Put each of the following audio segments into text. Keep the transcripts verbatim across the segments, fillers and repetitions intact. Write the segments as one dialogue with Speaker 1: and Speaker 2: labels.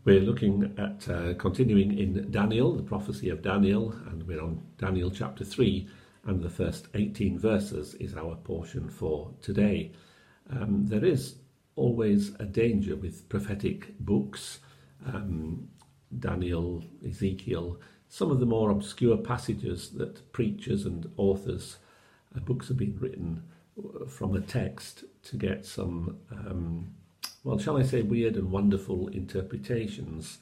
Speaker 1: We're looking at uh, continuing in Daniel, the prophecy of Daniel, and we're on Daniel chapter three, and the first eighteen verses is our portion for today. Um, there is always a danger with prophetic books, um, Daniel, Ezekiel, some of the more obscure passages that preachers and authors, uh, books have been written from a text to get some um, well, shall I say weird and wonderful interpretations,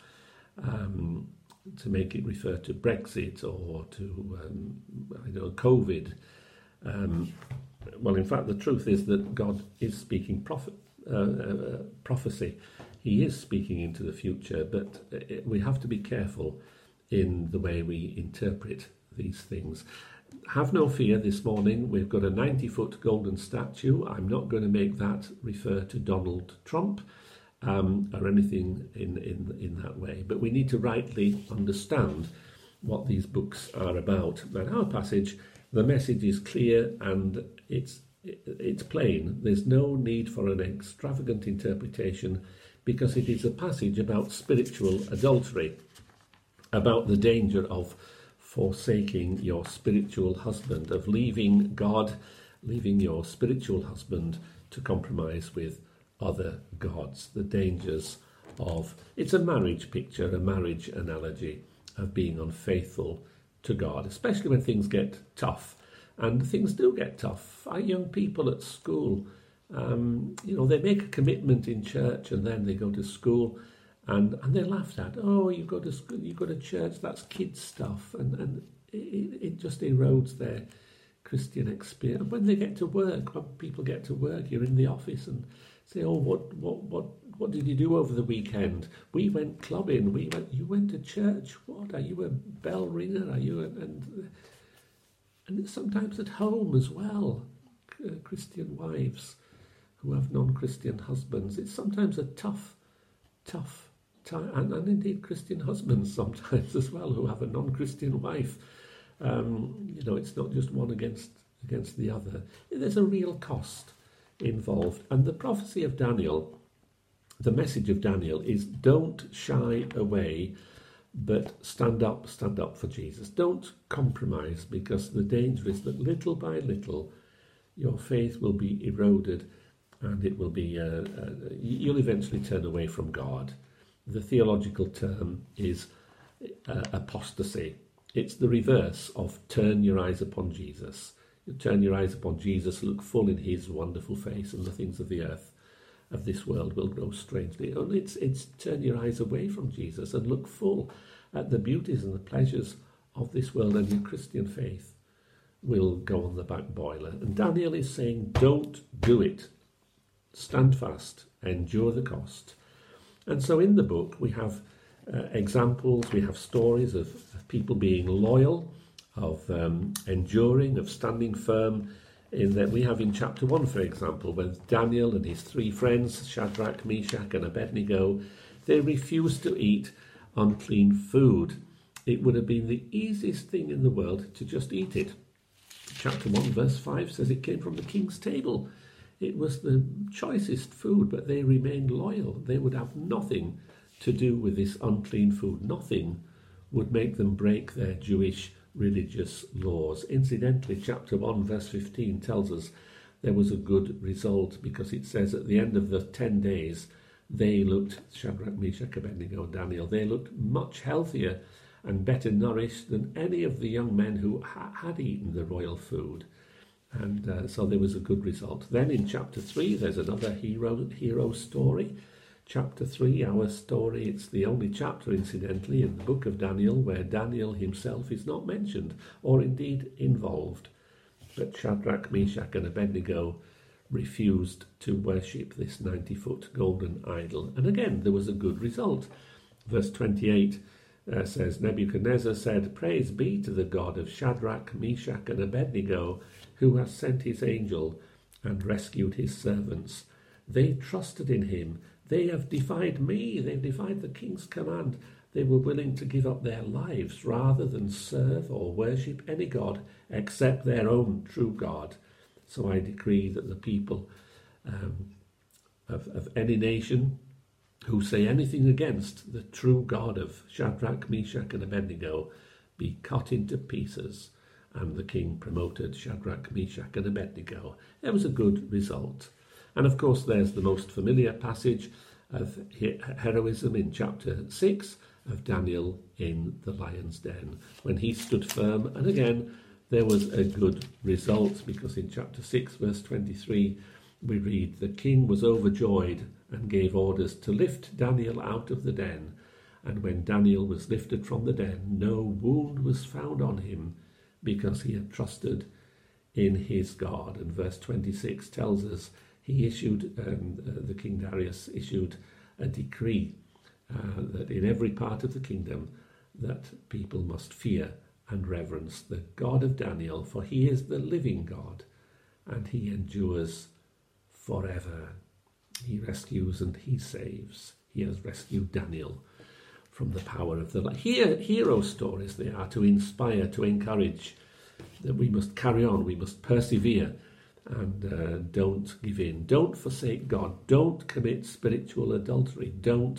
Speaker 1: um, to make it refer to Brexit or to, um, I know, COVID. Um, well, in fact, the truth is that God is speaking prophet, uh, uh, prophecy. He is speaking into the future, but it, we have to be careful in the way we interpret these things. Have no fear this morning. We've got a ninety-foot golden statue. I'm not going to make that refer to Donald Trump um, or anything in, in, in that way. But we need to rightly understand what these books are about. And our passage, the message is clear and it's, it's plain. There's no need for an extravagant interpretation because it is a passage about spiritual adultery, about the danger of forsaking your spiritual husband, of leaving God, leaving your spiritual husband to compromise with other gods. The dangers of, it's a marriage picture, a marriage analogy of being unfaithful to God, especially when things get tough. And things do get tough. Our young people at school, um, you know, they make a commitment in church and then they go to school And and they're laughed at. Oh, you go to school, you go to church. That's kids stuff, and and it, it just erodes their Christian experience. When they get to work, when people get to work, you're in the office and say, "Oh, what what what what did you do over the weekend? We went clubbing. We went. You went to church. What? Are you a bell ringer? Are you?" A, and and sometimes at home as well, uh, Christian wives who have non-Christian husbands. It's sometimes a tough, tough. Time, and, and indeed Christian husbands sometimes as well who have a non-Christian wife. Um, you know, it's not just one against against the other. There's a real cost involved. And the prophecy of Daniel, the message of Daniel is don't shy away, but stand up, stand up for Jesus. Don't compromise, because the danger is that little by little your faith will be eroded and it will be, uh, uh, you'll eventually turn away from God. The theological term is uh, apostasy. It's the reverse of turn your eyes upon Jesus. You turn your eyes upon Jesus, look full in his wonderful face, and the things of the earth, of this world, will grow strangely. And it's, it's turn your eyes away from Jesus and look full at the beauties and the pleasures of this world, and your Christian faith will go on the back boiler. And Daniel is saying, don't do it. Stand fast, endure the cost. And so in the book we have uh, examples, we have stories of, of people being loyal, of um, enduring, of standing firm. In that we have in chapter one, for example, when Daniel and his three friends, Shadrach, Meshach and Abednego, they refused to eat unclean food. It would have been the easiest thing in the world to just eat it. Chapter one, verse five says it came from the king's table. It was the choicest food, but they remained loyal. They would have nothing to do with this unclean food. Nothing would make them break their Jewish religious laws. Incidentally, chapter one, verse fifteen tells us there was a good result, because it says at the end of the ten days, they looked, Shadrach, Meshach, Abednego, and Daniel, they looked much healthier and better nourished than any of the young men who ha- had eaten the royal food. And uh, so there was a good result. Then in chapter three, there's another hero hero story. Chapter three, our story, it's the only chapter, incidentally, in the book of Daniel where Daniel himself is not mentioned or indeed involved. But Shadrach, Meshach and Abednego refused to worship this ninety-foot golden idol. And again, there was a good result. Verse twenty-eight uh, says, Nebuchadnezzar said, "Praise be to the God of Shadrach, Meshach and Abednego, who has sent his angel and rescued his servants. They trusted in him. They have defied me. They've defied the king's command. They were willing to give up their lives rather than serve or worship any god except their own true God. So I decree that the people um, of, of any nation who say anything against the true God of Shadrach, Meshach, and Abednego be cut into pieces. And the king promoted Shadrach, Meshach, and Abednego. It was a good result. And of course, there's the most familiar passage of heroism in chapter six of Daniel in the lion's den, when he stood firm. And again, there was a good result, because in chapter six, verse twenty-three, we read, "The king was overjoyed and gave orders to lift Daniel out of the den. And when Daniel was lifted from the den, no wound was found on him, because he had trusted in his God." And verse twenty-six tells us he issued, um, uh, the King Darius issued a decree uh, that in every part of the kingdom that people must fear and reverence the God of Daniel, for he is the living God and he endures forever. He rescues and he saves. He has rescued Daniel from the power of the light. Here, hero stories they are, to inspire, to encourage, that we must carry on, we must persevere, and uh, don't give in. Don't forsake God. Don't commit spiritual adultery. Don't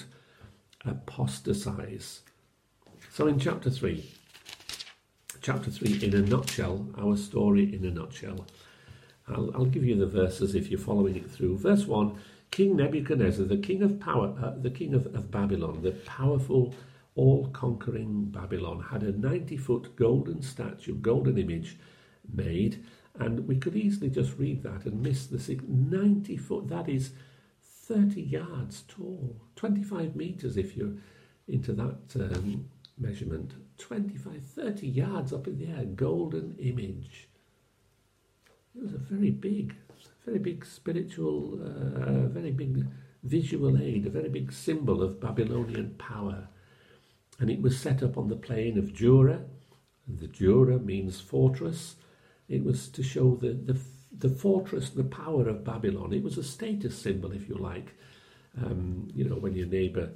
Speaker 1: apostatize. So in chapter three, chapter three in a nutshell, our story in a nutshell. I'll, I'll give you the verses if you're following it through. Verse one, King Nebuchadnezzar, the king of power, uh, the king of, of Babylon, the powerful, all-conquering Babylon, had a ninety-foot golden statue, golden image made, and we could easily just read that and miss the ninety foot. That is thirty yards tall, twenty-five meters if you're into that um, measurement. twenty-five, thirty yards up in the air, golden image. It was a very big, very big spiritual, uh, very big visual aid, a very big symbol of Babylonian power. And it was set up on the plain of Dura. The Dura means fortress. It was to show the, the the fortress, the power of Babylon. It was a status symbol, if you like. Um, you know, when your neighbour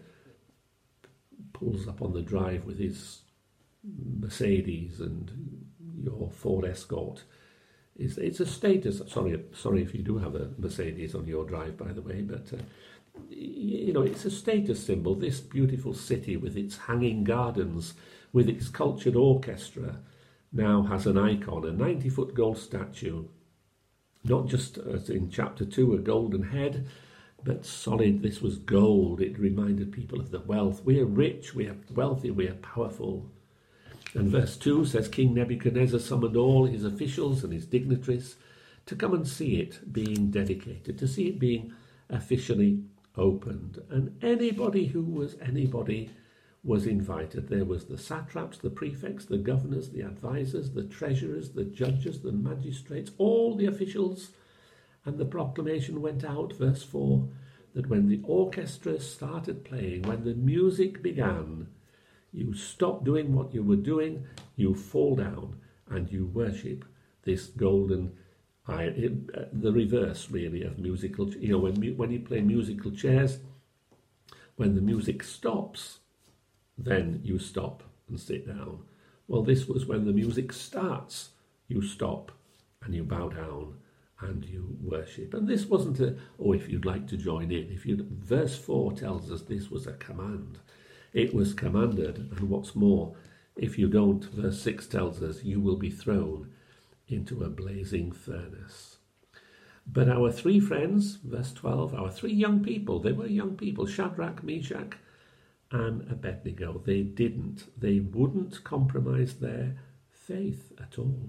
Speaker 1: pulls up on the drive with his Mercedes and your Ford Escort, it's, it's a status. Sorry, sorry if you do have a Mercedes on your drive, by the way, but uh, you know, it's a status symbol. This beautiful city with its hanging gardens, with its cultured orchestra, now has an icon, a ninety-foot gold statue, not just as in chapter two, a golden head, but solid. This was gold. It reminded people of the wealth. We are rich, we are wealthy, we are powerful. And verse two says, King Nebuchadnezzar summoned all his officials and his dignitaries to come and see it being dedicated, to see it being officially opened. And anybody who was anybody was invited. There was the satraps, the prefects, the governors, the advisors, the treasurers, the judges, the magistrates, all the officials. And the proclamation went out, verse four, that when the orchestra started playing, when the music began, you stop doing what you were doing, you fall down and you worship this golden, I, it, uh, the reverse really of musical, you know, when, when you play musical chairs, when the music stops, then you stop and sit down. Well, this was when the music starts, you stop and you bow down and you worship. And this wasn't a, oh, if you'd like to join in. If you, verse four tells us this was a command. It was commanded, and what's more, if you don't, verse six tells us, you will be thrown into a blazing furnace. But our three friends, verse twelve, our three young people, they were young people, Shadrach, Meshach, and Abednego, they didn't. They wouldn't compromise their faith at all.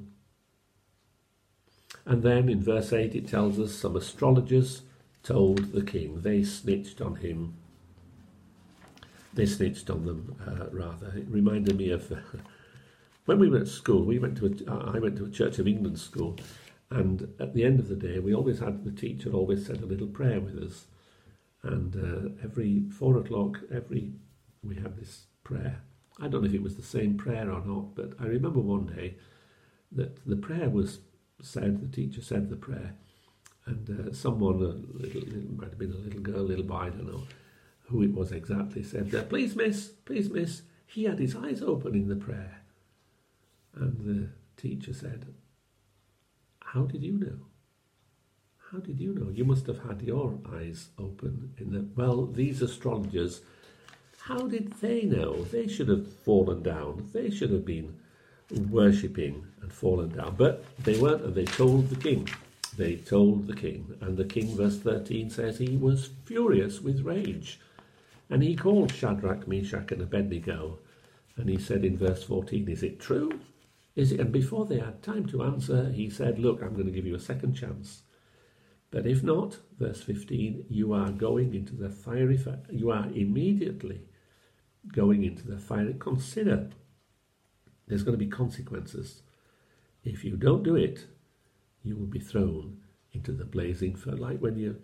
Speaker 1: And then in verse eight it tells us some astrologers told the king. They snitched on him. They snitched on them, uh, rather. It reminded me of uh, when we were at school. We went to a, I went to a Church of England school, and at the end of the day, we always had the teacher always said a little prayer with us. And uh, every four o'clock, every we had this prayer. I don't know if it was the same prayer or not, but I remember one day that the prayer was said, the teacher said the prayer, and uh, someone, a little, it might have been a little girl, a little boy, I don't know who it was exactly, said, uh, please miss, please miss, he had his eyes open in the prayer. And the teacher said, how did you know? How did you know? You must have had your eyes open in the, well, these astrologers, how did they know? They should have fallen down. They should have been worshipping and fallen down. But they weren't, and they told the king. They told the king. And the king, verse thirteen, says he was furious with rage. And he called Shadrach, Meshach, and Abednego. And he said in verse fourteen, is it true? Is it? And before they had time to answer, he said, look, I'm going to give you a second chance. But if not, verse fifteen, you are going into the fiery fire. You are immediately going into the fire. Consider, there's going to be consequences. If you don't do it, you will be thrown into the blazing fire. Like when you,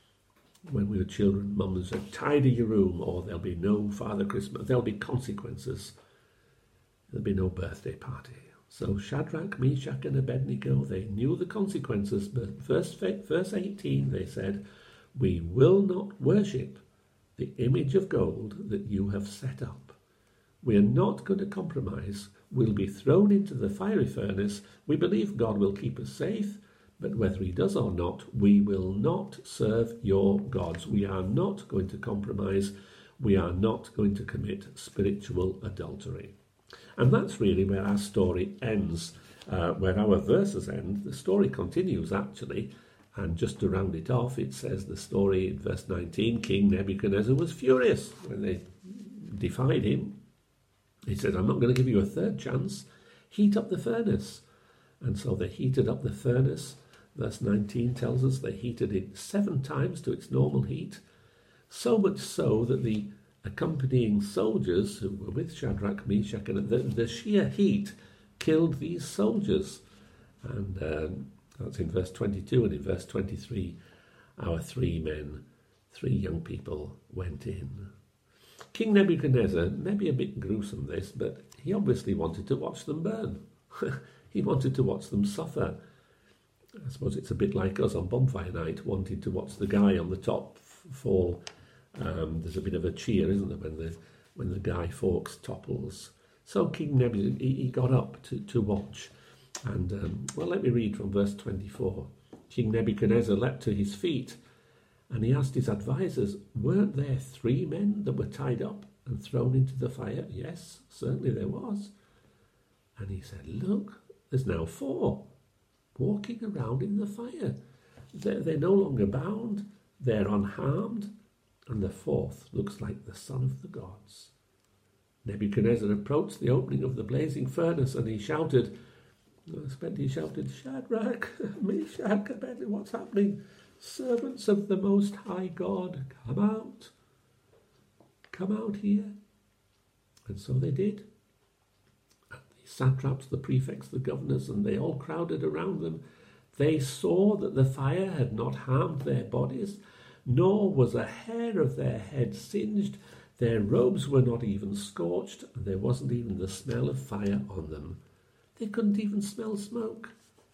Speaker 1: when we were children, Mum would say, tidy your room, or there'll be no Father Christmas. There'll be consequences. There'll be no birthday party. So Shadrach, Meshach, and Abednego, they knew the consequences, but verse, verse eighteen, they said, we will not worship the image of gold that you have set up. We are not going to compromise. We'll be thrown into the fiery furnace. We believe God will keep us safe, but whether he does or not, we will not serve your gods. We are not going to compromise. We are not going to commit spiritual adultery. And that's really where our story ends, uh, where our verses end. The story continues, actually, and just to round it off, it says the story in verse nineteen, King Nebuchadnezzar was furious when they defied him. He said, I'm not going to give you a third chance. Heat up the furnace. And so they heated up the furnace. Verse nineteen tells us they heated it seven times to its normal heat, so much so that the accompanying soldiers who were with Shadrach, Meshach, and the, the sheer heat killed these soldiers. And um, that's in verse twenty-two, and in verse twenty-three, our three men, three young people, went in. King Nebuchadnezzar, maybe a bit gruesome this, but he obviously wanted to watch them burn. He wanted to watch them suffer. I suppose it's a bit like us on bonfire night, wanting to watch the guy on the top fall. Um, there's a bit of a cheer, isn't there, when the when the Guy Fawkes topples. So King Nebuchadnezzar, he, he got up to, to watch. And, um, well, let me read from verse twenty-four. King Nebuchadnezzar leapt to his feet, and he asked his advisers, weren't there three men that were tied up and thrown into the fire? Yes, certainly there was. And he said, look, there's now four walking around in the fire. They're, they're no longer bound, they're unharmed. And the fourth looks like the son of the gods. Nebuchadnezzar approached the opening of the blazing furnace, and he shouted, I expect he shouted, Shadrach, Meshach, Abednego, what's happening? Servants of the Most High God, come out. Come out here. And so they did. And the satraps, the prefects, the governors, and they all crowded around them. They saw that the fire had not harmed their bodies, nor was a hair of their head singed. Their robes were not even scorched, and there wasn't even the smell of fire on them. They couldn't even smell smoke.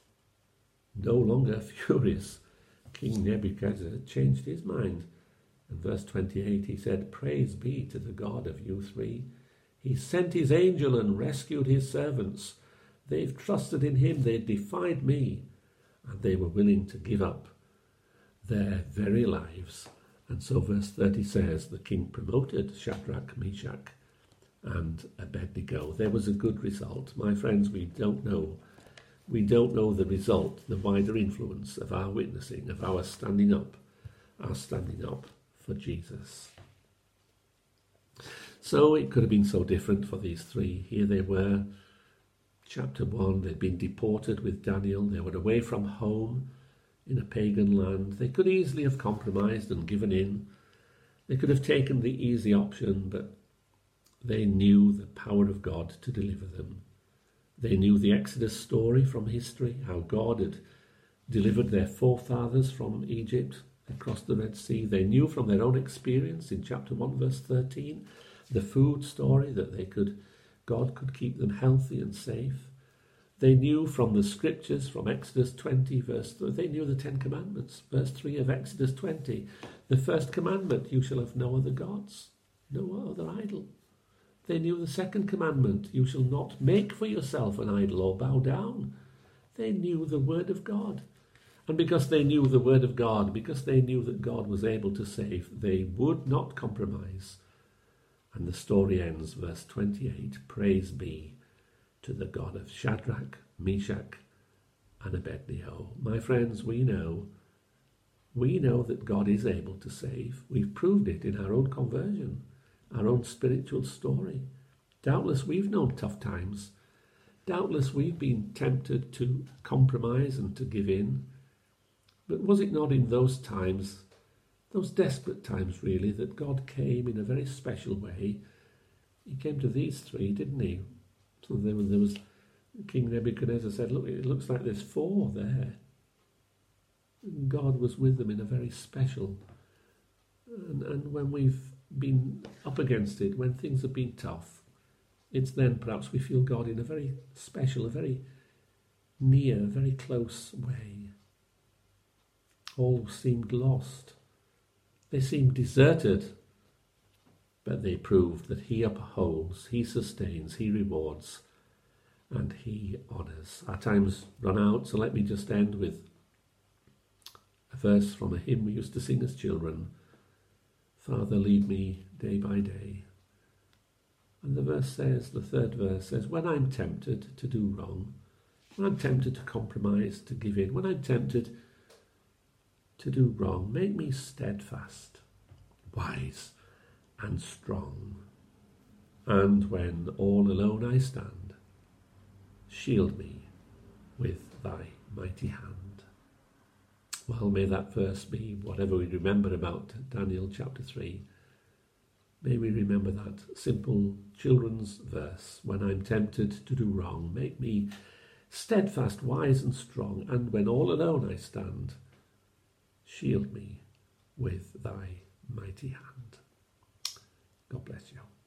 Speaker 1: No longer furious, King Nebuchadnezzar changed his mind. In verse twenty-eight he said, praise be to the God of you three. He sent his angel and rescued his servants. They've trusted in him, they defied me, and they were willing to give up their very lives. And so verse thirty says, the king promoted Shadrach, Meshach, and Abednego. There was a good result. My friends, we don't know. We don't know the result, the wider influence of our witnessing, of our standing up, our standing up for Jesus. So it could have been so different for these three. Here they were, chapter one, they'd been deported with Daniel. They were away from home in a pagan land. They could easily have compromised and given in. They could have taken the easy option, but they knew the power of God to deliver them. They knew the Exodus story from history, how God had delivered their forefathers from Egypt across the Red Sea. They knew from their own experience in chapter one, verse thirteen, the food story, that they could, God could keep them healthy and safe. They knew from the scriptures, from Exodus twenty, verse three, they knew the Ten Commandments, verse three of Exodus twenty. The first commandment, you shall have no other gods, no other idol. They knew the second commandment, you shall not make for yourself an idol or bow down. They knew the word of God. And because they knew the word of God, because they knew that God was able to save, they would not compromise. And the story ends, verse twenty-eight, praise be to the God of Shadrach, Meshach, and Abednego. My friends, we know, we know that God is able to save. We've proved it in our own conversion, our own spiritual story. Doubtless we've known tough times. Doubtless we've been tempted to compromise and to give in. But was it not in those times, those desperate times really, that God came in a very special way? He came to these three, didn't he? So there was, there was King Nebuchadnezzar said, look, it looks like there's four there. And God was with them in a very special. And, and when we've been up against it, when things have been tough, it's then perhaps we feel God in a very special, a very near, very close way. All seemed lost. They seemed deserted, but they proved that he upholds, he sustains, he rewards, and he honours. Our time's run out, so let me just end with a verse from a hymn we used to sing as children. Father, lead me day by day. And the verse says, the third verse says, when I'm tempted to do wrong, when I'm tempted to compromise, to give in, when I'm tempted to do wrong, make me steadfast, wise, and strong. And when all alone I stand, shield me with thy mighty hand. Well, may that verse be whatever we remember about Daniel chapter three. May we remember that simple children's verse. When I'm tempted to do wrong, make me steadfast, wise, and strong. And when all alone I stand, shield me with thy mighty hand. God bless you.